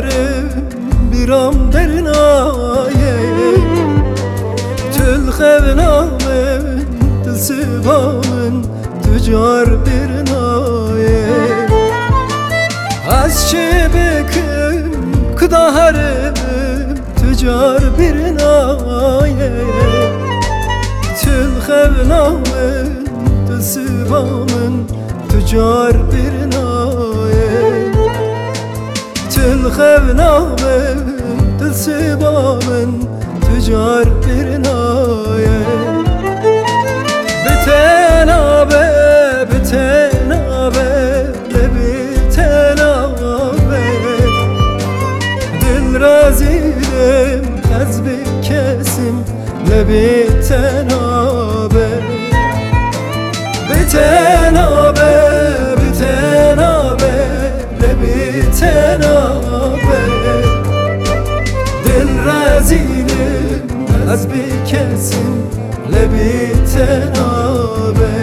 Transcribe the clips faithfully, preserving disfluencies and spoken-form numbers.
دارم بیرام در نایه تل خونامن دل سبامن تجار برنایه از چه بکم کدارم تجار برنایه تل خونامن دل سبامن تجار برنایه تل خونامن دل سبامن تجار برنایه بتنابه بتنابه لبتنابه دل رازیدم از بکسیم لبتنابه بتنابه بتنابه لبتنابه دل رازیدم از بکسیم لبتنابه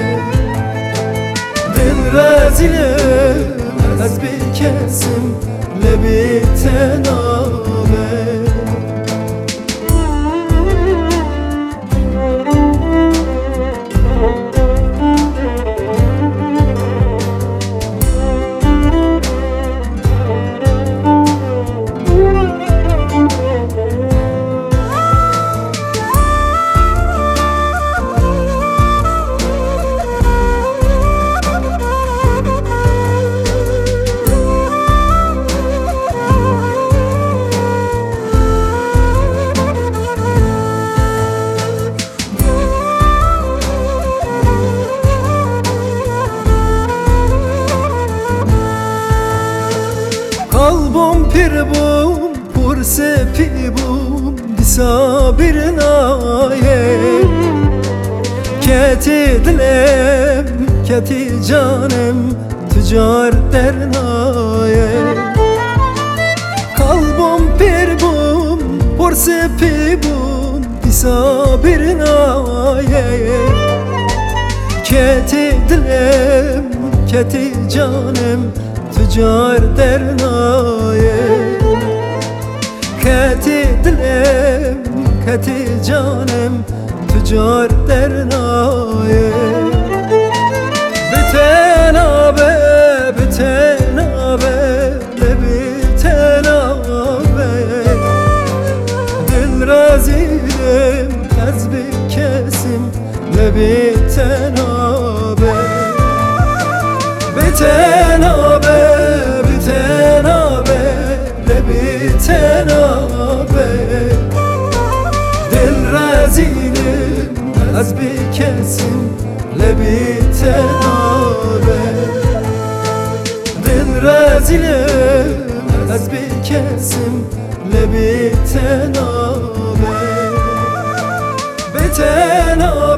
دل رازیدم از بکسیم لبتنابه Kalbim pir bum, purse pi bum, disa bir naye. Keti dilem, keti canım, tücar dernaye. Kalbim pir bum, purse pi bum, disa bir naye. Keti dilem, keti canım, tücar dernaye. Keti dilem, keti canım, tücar dernaye. Bitenabe, bitenabe, le bitenabe. Dil raziyim, az bir kesim, le bitenabe. Bitenabe, bitenabe, le bitenabe. Dil razilim az bir kesim le bitenabe. Dil razilim az bir kesim le bitenabe. Bitenabe